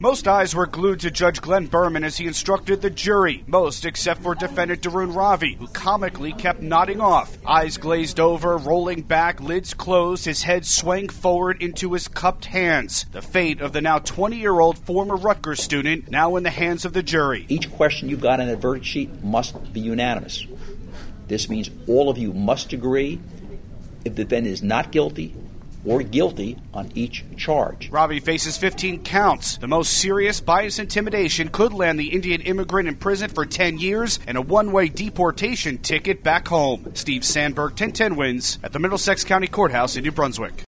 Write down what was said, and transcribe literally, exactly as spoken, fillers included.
Most eyes were glued to Judge Glenn Berman as he instructed the jury, most except for defendant Darun Ravi, who comically kept nodding off. Eyes glazed over, rolling back, lids closed, his head swaying forward into his cupped hands. The fate of the now twenty-year-old former Rutgers student now in the hands of the jury. Each question you got on a verdict sheet must be unanimous. This means all of you must agree if the defendant is not guilty or guilty on each charge. Ravi faces fifteen counts. The most serious, bias intimidation could land the Indian immigrant in prison for ten years and a one-way deportation ticket back home. Steve Sandberg, ten ten Wins, at the Middlesex County Courthouse in New Brunswick.